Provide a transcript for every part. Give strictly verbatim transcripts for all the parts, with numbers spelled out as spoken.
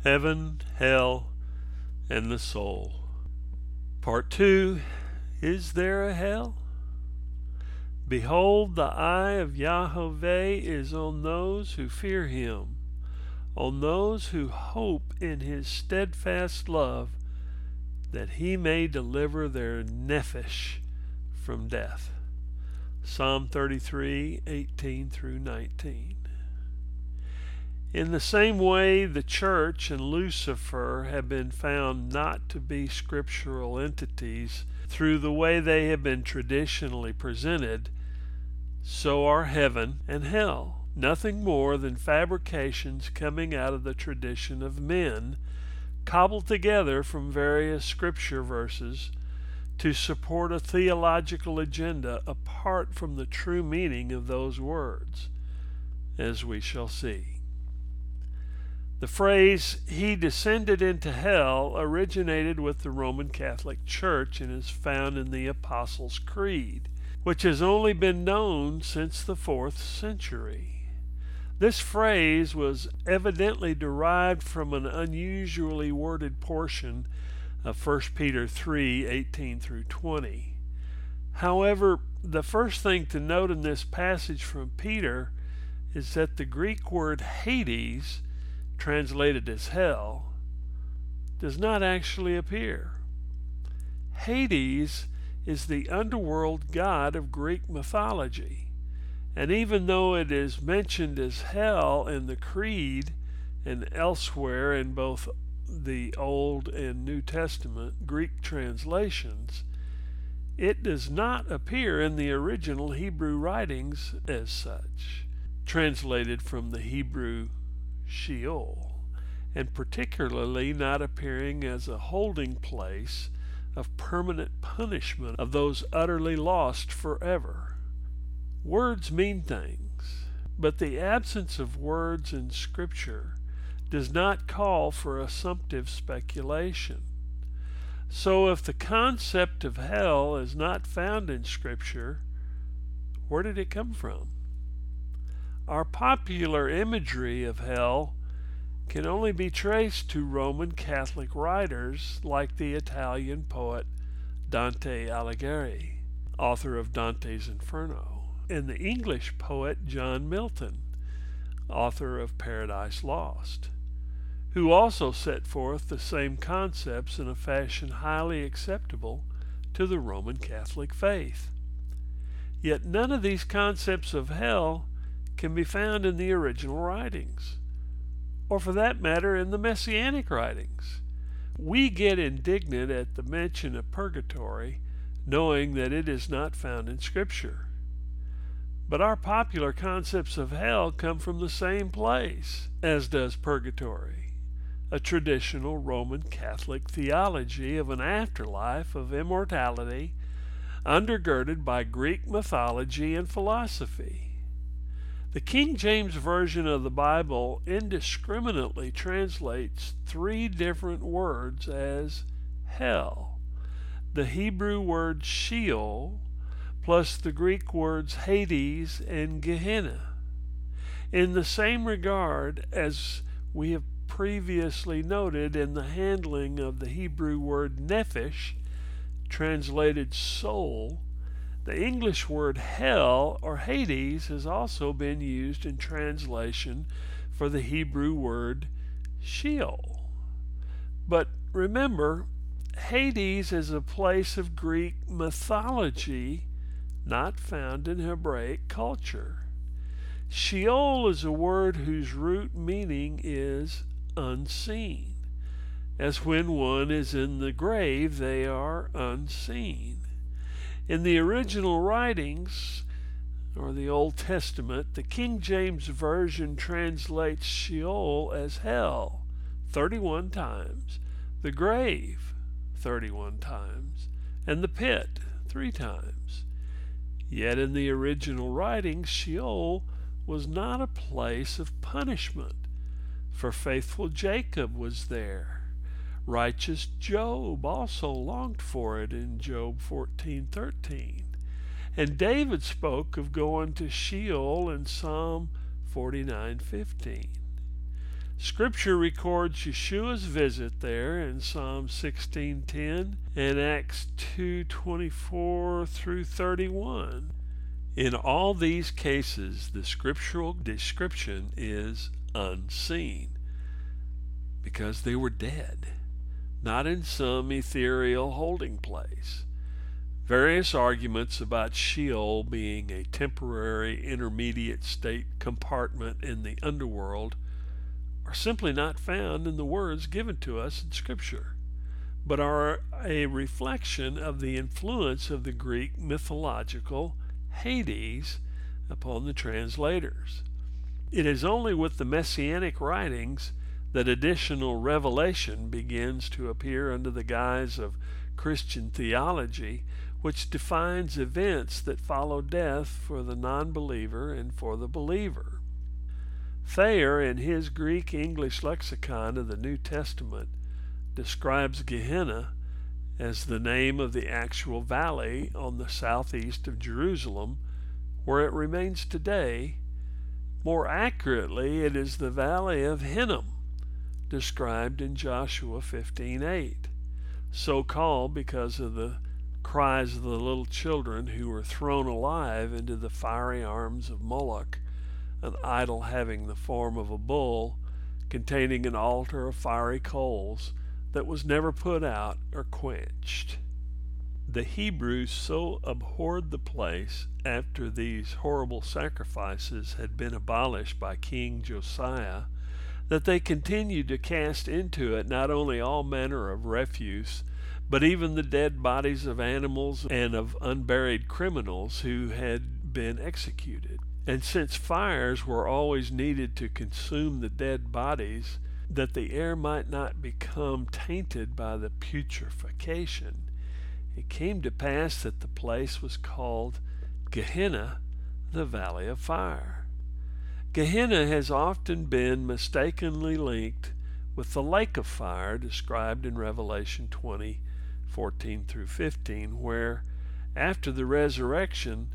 Heaven, Hell, and the Soul. Part two, Is there a Hell? Behold, the eye of Yahweh is on those who fear him, on those who hope in his steadfast love, that he may deliver their nephesh from death. Psalm thirty-three, eighteen through nineteen. In the same way, the church and Lucifer have been found not to be scriptural entities through the way they have been traditionally presented, so are heaven and hell nothing more than fabrications coming out of the tradition of men, cobbled together from various scripture verses to support a theological agenda apart from the true meaning of those words, as we shall see. The phrase, "he descended into hell," originated with the Roman Catholic Church and is found in the Apostles' Creed, which has only been known since the fourth century. This phrase was evidently derived from an unusually worded portion of First Peter three, eighteen through twenty. However, the first thing to note in this passage from Peter is that the Greek word Hades, translated as hell, does not actually appear. Hades is the underworld god of Greek mythology, and even though it is mentioned as hell in the Creed and elsewhere in both the Old and New Testament Greek translations, it does not appear in the original Hebrew writings as such, translated from the Hebrew Sheol, and particularly not appearing as a holding place of permanent punishment of those utterly lost forever. Words mean things, but the absence of words in Scripture does not call for assumptive speculation. So if the concept of hell is not found in Scripture, where did it come from? Our popular imagery of hell can only be traced to Roman Catholic writers like the Italian poet Dante Alighieri, author of Dante's Inferno, and the English poet John Milton, author of Paradise Lost, who also set forth the same concepts in a fashion highly acceptable to the Roman Catholic faith. Yet none of these concepts of hell can be found in the original writings, or for that matter in the Messianic writings. We get indignant at the mention of purgatory, knowing that it is not found in Scripture. But our popular concepts of hell come from the same place, as does purgatory, a traditional Roman Catholic theology of an afterlife of immortality undergirded by Greek mythology and philosophy. The King James Version of the Bible indiscriminately translates three different words as hell: the Hebrew word Sheol, plus the Greek words Hades and Gehenna. In the same regard as we have previously noted in the handling of the Hebrew word nephesh, translated soul, the English word hell or Hades has also been used in translation for the Hebrew word Sheol. But remember, Hades is a place of Greek mythology not found in Hebraic culture. Sheol is a word whose root meaning is unseen, as when one is in the grave they are unseen. In the original writings, or the Old Testament, the King James Version translates Sheol as hell thirty-one times, the grave thirty-one times, and the pit three times. Yet in the original writings, Sheol was not a place of punishment, for faithful Jacob was there. Righteous Job also longed for it in Job fourteen thirteen. And David spoke of going to Sheol in Psalm forty-nine fifteen. Scripture records Yeshua's visit there in Psalm sixteen ten and Acts two twenty-four through thirty-one. In all these cases, the scriptural description is unseen, because they were dead, not in some ethereal holding place. Various arguments about Sheol being a temporary intermediate state compartment in the underworld are simply not found in the words given to us in Scripture, but are a reflection of the influence of the Greek mythological Hades upon the translators. It is only with the Messianic writings that additional revelation begins to appear under the guise of Christian theology, which defines events that follow death for the non-believer and for the believer. Thayer, in his Greek-English lexicon of the New Testament, describes Gehenna as the name of the actual valley on the southeast of Jerusalem, where it remains today. More accurately, it is the valley of Hinnom, described in Joshua fifteen eight, so called because of the cries of the little children who were thrown alive into the fiery arms of Moloch, an idol having the form of a bull, containing an altar of fiery coals that was never put out or quenched. The Hebrews so abhorred the place after these horrible sacrifices had been abolished by King Josiah that they continued to cast into it not only all manner of refuse, but even the dead bodies of animals and of unburied criminals who had been executed. And since fires were always needed to consume the dead bodies, that the air might not become tainted by the putrefaction, it came to pass that the place was called Gehenna, the Valley of Fire. Gehenna has often been mistakenly linked with the lake of fire described in Revelation twenty fourteen through fifteen, where, after the resurrection,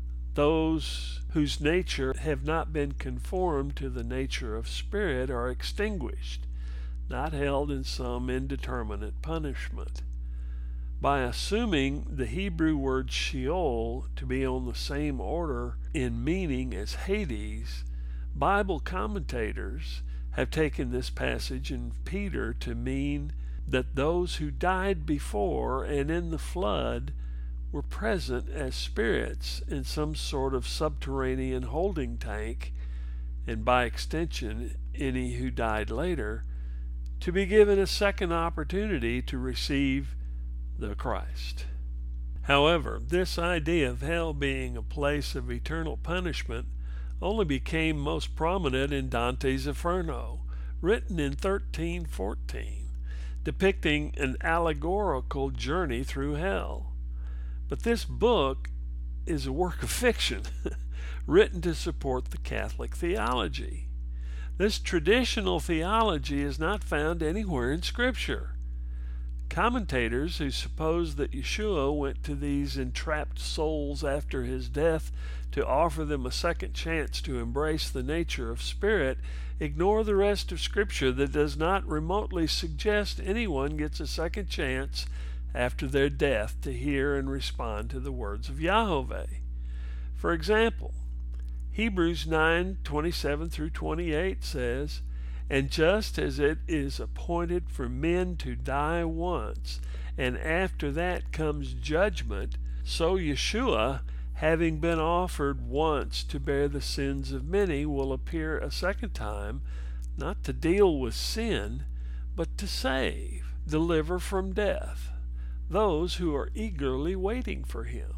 those whose nature have not been conformed to the nature of spirit are extinguished, not held in some indeterminate punishment. By assuming the Hebrew word Sheol to be on the same order in meaning as Hades, Bible commentators have taken this passage in Peter to mean that those who died before and in the flood were present as spirits in some sort of subterranean holding tank, and by extension any who died later, to be given a second opportunity to receive the Christ. However, this idea of hell being a place of eternal punishment only became most prominent in Dante's Inferno, written in thirteen fourteen, depicting an allegorical journey through hell. But this book is a work of fiction, written to support the Catholic theology. This traditional theology is not found anywhere in Scripture. Commentators who suppose that Yeshua went to these entrapped souls after his death to offer them a second chance to embrace the nature of spirit ignore the rest of Scripture that does not remotely suggest anyone gets a second chance after their death to hear and respond to the words of Yahweh. For example, Hebrews nine twenty-seven through twenty-eight says, "And just as it is appointed for men to die once, and after that comes judgment, so Yeshua, having been offered once to bear the sins of many, will appear a second time, not to deal with sin, but to save, deliver from death, those who are eagerly waiting for him."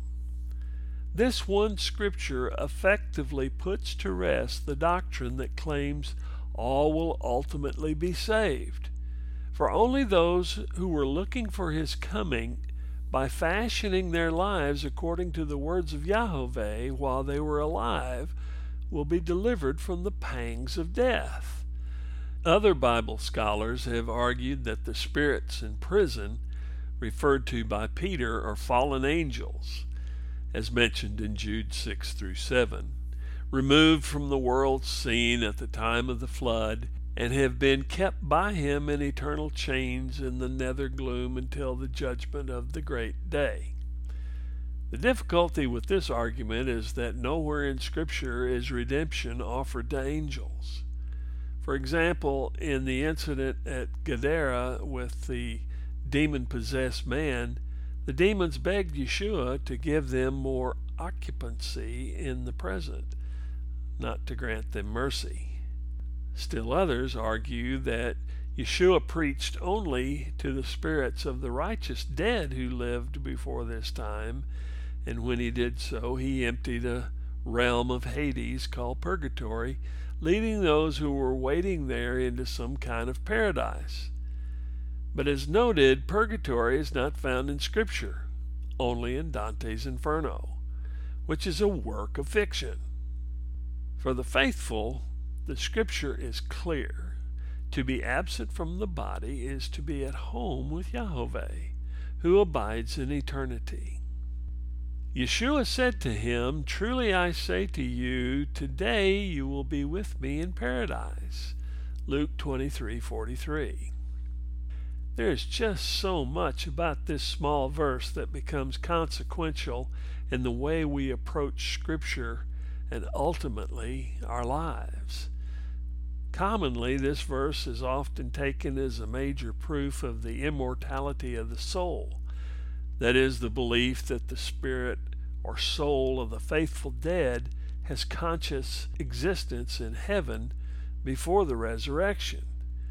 This one scripture effectively puts to rest the doctrine that claims all will ultimately be saved. For only those who were looking for his coming, by fashioning their lives according to the words of Yahweh while they were alive, will be delivered from the pangs of death. Other Bible scholars have argued that the spirits in prison referred to by Peter are fallen angels, as mentioned in Jude six through seven, removed from the world scene at the time of the flood and have been kept by him in eternal chains in the nether gloom until the judgment of the great day. The difficulty with this argument is that nowhere in Scripture is redemption offered to angels. For example, in the incident at Gadara with the demon-possessed man, the demons begged Yeshua to give them more occupancy in the present, not to grant them mercy. Still others argue that Yeshua preached only to the spirits of the righteous dead who lived before this time, and when he did so, he emptied a realm of Hades called purgatory, leading those who were waiting there into some kind of paradise. But as noted, purgatory is not found in Scripture, only in Dante's Inferno, which is a work of fiction. For the faithful, the Scripture is clear. To be absent from the body is to be at home with Yahweh, who abides in eternity. Yeshua said to him, "Truly I say to you, today you will be with me in paradise." Luke twenty-three forty-three. There is just so much about this small verse that becomes consequential in the way we approach Scripture and ultimately our lives. Commonly, this verse is often taken as a major proof of the immortality of the soul. That is, the belief that the spirit or soul of the faithful dead has conscious existence in heaven before the resurrection.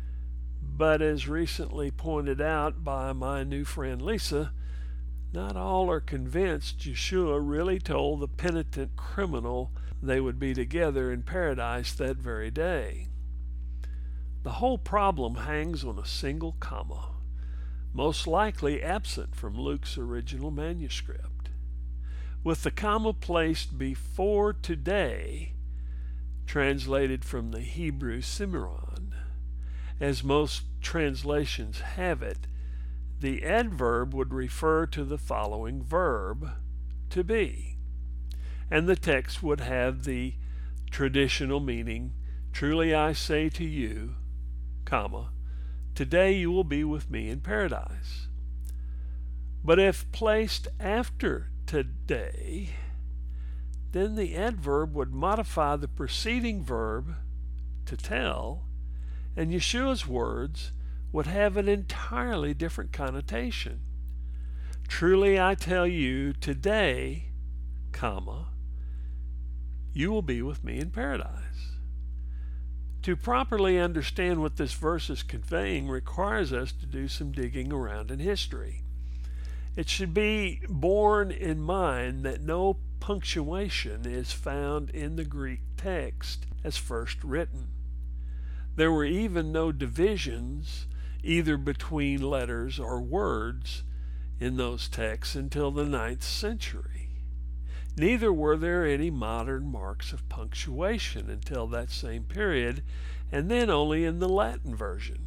But as recently pointed out by my new friend Lisa, not all are convinced Yeshua really told the penitent criminal they would be together in paradise that very day. The whole problem hangs on a single comma, most likely absent from Luke's original manuscript. With the comma placed before today, translated from the Hebrew Cimarron, as most translations have it, the adverb would refer to the following verb, to be, and the text would have the traditional meaning, "Truly I say to you, comma, today you will be with me in paradise." But if placed after today, then the adverb would modify the preceding verb, to tell, and Yeshua's words would have an entirely different connotation. "Truly I tell you, today, comma, you will be with me in paradise." To properly understand what this verse is conveying requires us to do some digging around in history. It should be borne in mind that no punctuation is found in the Greek text as first written. There were even no divisions, either between letters or words, in those texts until the ninth century. Neither were there any modern marks of punctuation until that same period, and then only in the Latin version.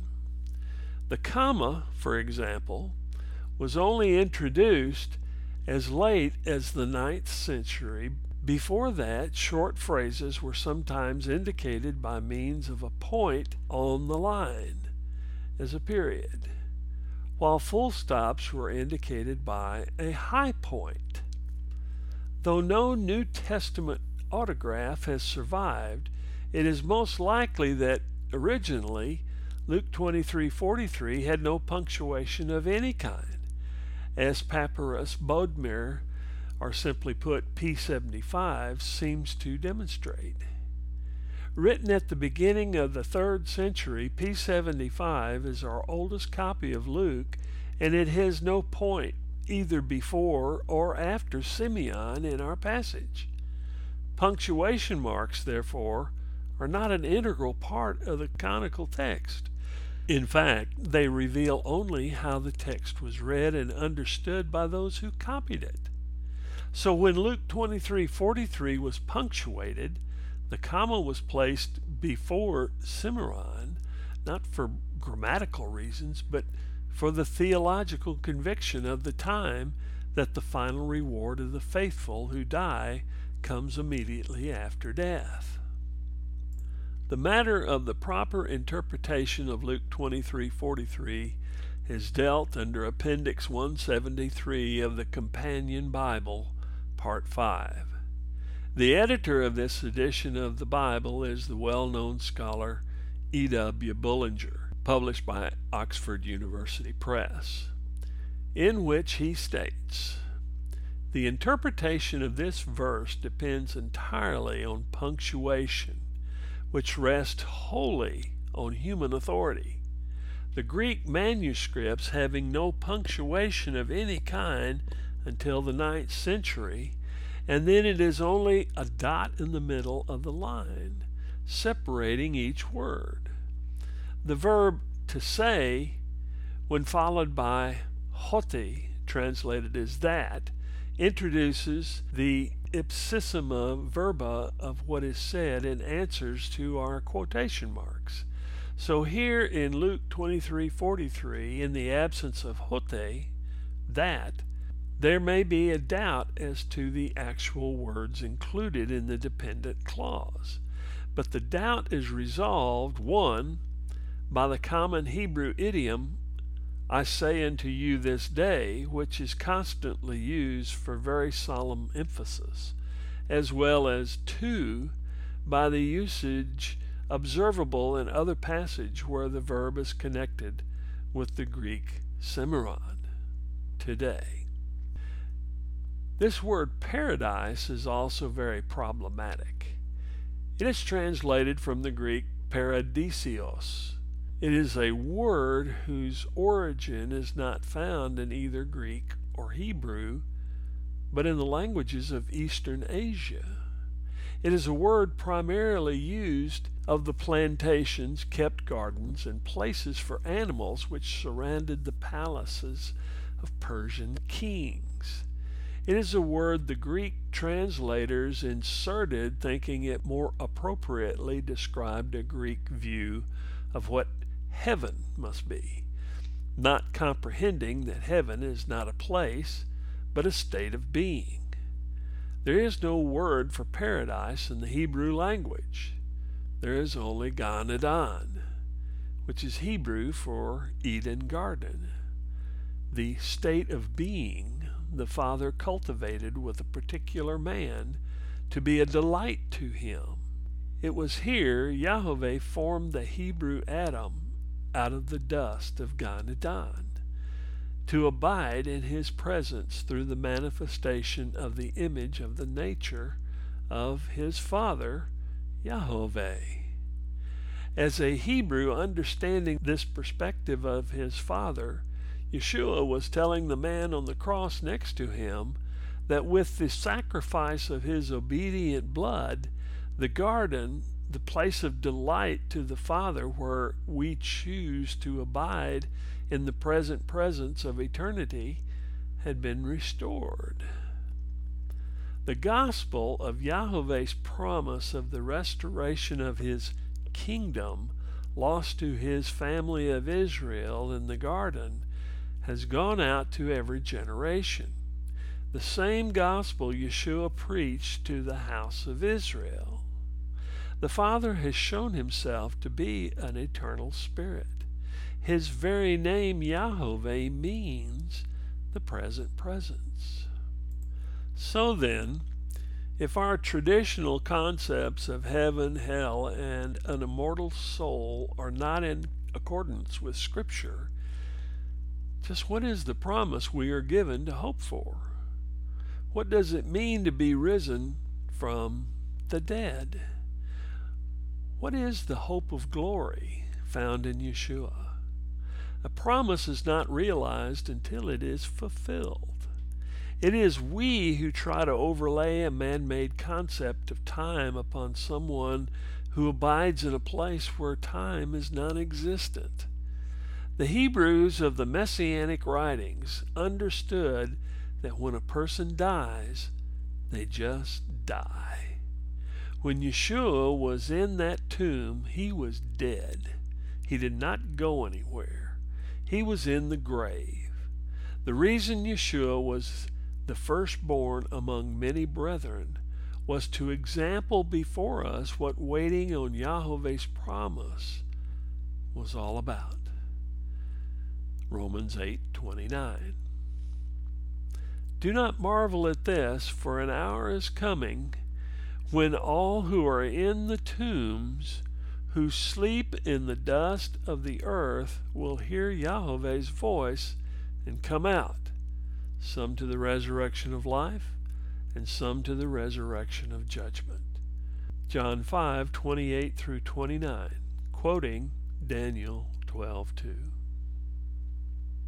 The comma, for example, was only introduced as late as the ninth century. Before that, short phrases were sometimes indicated by means of a point on the line as a period, while full stops were indicated by a high point. Though no New Testament autograph has survived, it is most likely that originally Luke twenty-three forty-three had no punctuation of any kind, as Papyrus Bodmer, or simply put P seventy-five, seems to demonstrate. Written at the beginning of the third century, P seventy-five is our oldest copy of Luke, and it has no point either before or after Simeon in our passage. Punctuation marks, therefore, are not an integral part of the canonical text. In fact, they reveal only how the text was read and understood by those who copied it. So when Luke twenty-three forty-three was punctuated, the comma was placed before Cimarron, not for grammatical reasons, but for the theological conviction of the time that the final reward of the faithful who die comes immediately after death. The matter of the proper interpretation of Luke twenty-three forty-three is dealt under Appendix one seventy-three of the Companion Bible, Part five. The editor of this edition of the Bible is the well-known scholar E W Bullinger, published by Oxford University Press, in which he states, "The interpretation of this verse depends entirely on punctuation, which rests wholly on human authority. The Greek manuscripts having no punctuation of any kind until the ninth century, and then it is only a dot in the middle of the line, separating each word. The verb to say, when followed by hoti, translated as that, introduces the ipsissima verba of what is said and answers to our quotation marks. So here in Luke twenty-three forty-three, in the absence of hote, that, there may be a doubt as to the actual words included in the dependent clause. But the doubt is resolved, one, by the common Hebrew idiom, I say unto you this day, which is constantly used for very solemn emphasis, as well as, two, by the usage observable in other passage where the verb is connected with the Greek semeron, today. This word paradise is also very problematic. It is translated from the Greek paradisios. It is a word whose origin is not found in either Greek or Hebrew, but in the languages of Eastern Asia. It is a word primarily used of the plantations, kept gardens, and places for animals which surrounded the palaces of Persian kings. It is a word the Greek translators inserted, thinking it more appropriately described a Greek view of what heaven must be, not comprehending that heaven is not a place, but a state of being. There is no word for paradise in the Hebrew language. There is only Gan Eden, which is Hebrew for Eden Garden, the state of being the Father cultivated with a particular man to be a delight to him. It was here Yahweh formed the Hebrew Adam out of the dust of Gan Eden, to abide in his presence through the manifestation of the image of the nature of his Father, Yahweh. As a Hebrew understanding this perspective of his Father, Yeshua was telling the man on the cross next to him that with the sacrifice of his obedient blood, the garden, the place of delight to the Father where we choose to abide in the present presence of eternity, had been restored. The gospel of Yahweh's promise of the restoration of his kingdom lost to his family of Israel in the garden has gone out to every generation. The same gospel Yeshua preached to the house of Israel. The Father has shown himself to be an eternal spirit. His very name, Yahweh, means the present presence. So then, if our traditional concepts of heaven, hell, and an immortal soul are not in accordance with Scripture, just what is the promise we are given to hope for? What does it mean to be risen from the dead? What is the hope of glory found in Yeshua? A promise is not realized until it is fulfilled. It is we who try to overlay a man-made concept of time upon someone who abides in a place where time is non-existent. The Hebrews of the Messianic writings understood that when a person dies, they just die. When Yeshua was in that tomb, he was dead. He did not go anywhere. He was in the grave. The reason Yeshua was the firstborn among many brethren was to example before us what waiting on Yahweh's promise was all about. Romans eight twenty-nine. Do not marvel at this, for an hour is coming when all who are in the tombs, who sleep in the dust of the earth, will hear Yahweh's voice and come out, some to the resurrection of life, and some to the resurrection of judgment. John five twenty-eight through twenty-nine, quoting Daniel twelve two.